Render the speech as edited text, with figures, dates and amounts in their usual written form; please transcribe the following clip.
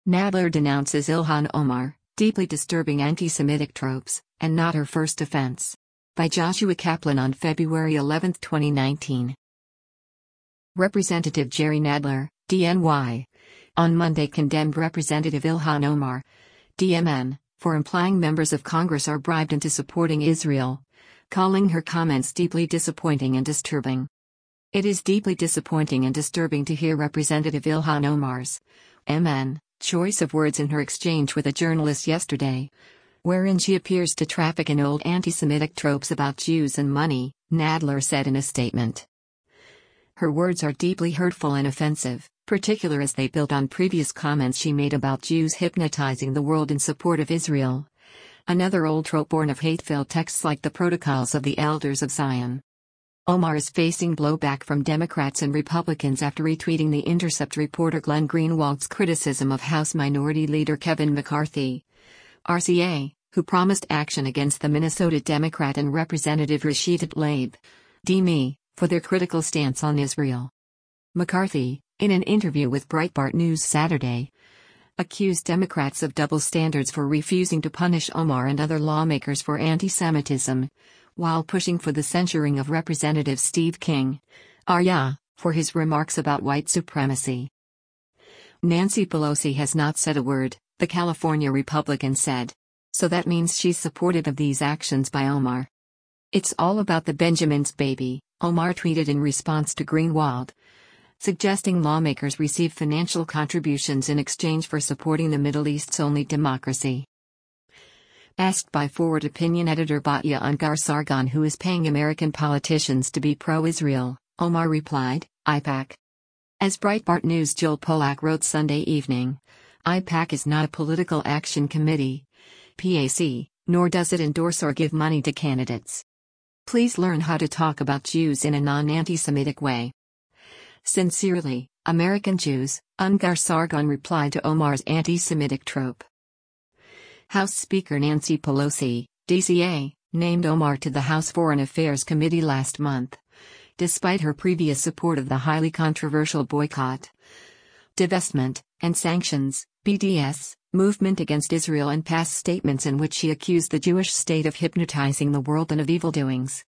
Nadler denounces Ilhan Omar, deeply disturbing anti-Semitic tropes, and not her first offense. By Joshua Kaplan on February 11, 2019. Representative Jerry Nadler, DNY, on Monday condemned Representative Ilhan Omar, DMN, for implying members of Congress are bribed into supporting Israel, calling her comments deeply disappointing and disturbing. It is deeply disappointing and disturbing to hear Representative Ilhan Omar's MN choice of words in her exchange with a journalist yesterday, wherein she appears to traffic in old anti-Semitic tropes about Jews and money, Nadler said in a statement. Her words are deeply hurtful and offensive, particularly as they build on previous comments she made about Jews hypnotizing the world in support of Israel. Another old trope born of hate-filled texts like the Protocols of the Elders of Zion. Omar is facing blowback from Democrats and Republicans after retweeting The Intercept reporter Glenn Greenwald's criticism of House Minority Leader Kevin McCarthy, RCA, who promised action against the Minnesota Democrat and Representative Rashida Tlaib, DME, for their critical stance on Israel. McCarthy, in an interview with Breitbart News Saturday, accused Democrats of double standards for refusing to punish Omar and other lawmakers for anti-Semitism, while pushing for the censuring of Representative Steve King, Arya, for his remarks about white supremacy. Nancy Pelosi has not said a word, the California Republican said. So that means she's supportive of these actions by Omar. It's all about the Benjamins, baby, Omar tweeted in response to Greenwald, suggesting lawmakers receive financial contributions in exchange for supporting the Middle East's only democracy. Asked by Forward Opinion editor Batya Ungar-Sargon who is paying American politicians to be pro-Israel, Omar replied, "AIPAC." As Breitbart News' Joel Pollack wrote Sunday evening, AIPAC is not a political action committee, PAC, nor does it endorse or give money to candidates. Please learn how to talk about Jews in a non-anti-Semitic way. Sincerely, American Jews, Ungar-Sargon replied to Omar's anti-Semitic trope. House Speaker Nancy Pelosi, DCA, named Omar to the House Foreign Affairs Committee last month, despite her previous support of the highly controversial boycott, divestment, and sanctions (BDS) movement against Israel and past statements in which she accused the Jewish state of hypnotizing the world and of evildoings.